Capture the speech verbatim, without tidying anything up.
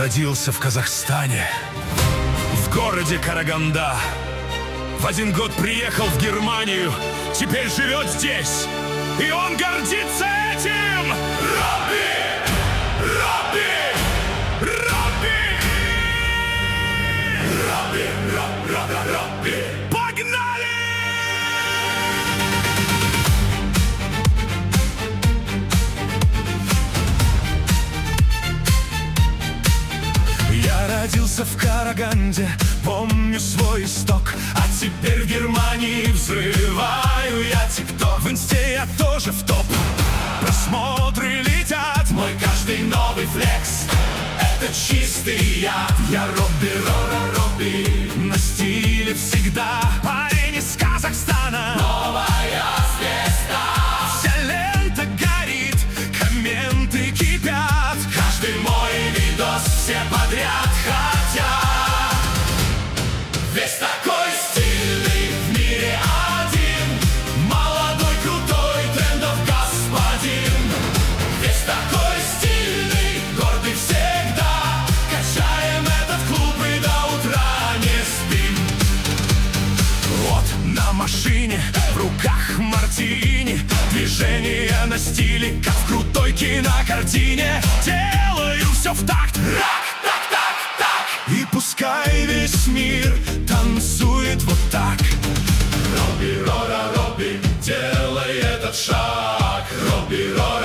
Родился в Казахстане, в городе Караганда. В один год приехал в Германию, теперь живет здесь. И он гордится этим! Робби! Робби! Робби! Робби! Робби! Робби! Погнали! Я родился в Караганде, помню свой исток. А теперь в Германии взрываю я тикток. В инсте я тоже в топ, просмотры летят. Мой каждый новый флекс — это чистый яд. Я Робби, Рора, Робби, на стиле всегда. Парень из Казахстана, новая звезда. Вся лента горит, комменты кипят. Каждый мой видос все подряд хотят. Весь такой стильный, в мире один. Молодой, крутой, трендов господин. Весь такой стильный, гордый всегда. Качаем этот клуб и до утра не спим. Вот на машине, в руках мартини. Движение на стиле, как в крутой кинокартине. Делаю все в такт. Рак, так, так, так. И пускай весь мир танцует вот так. Робби, Рора, Робби, делай этот шаг. Робби, Рора.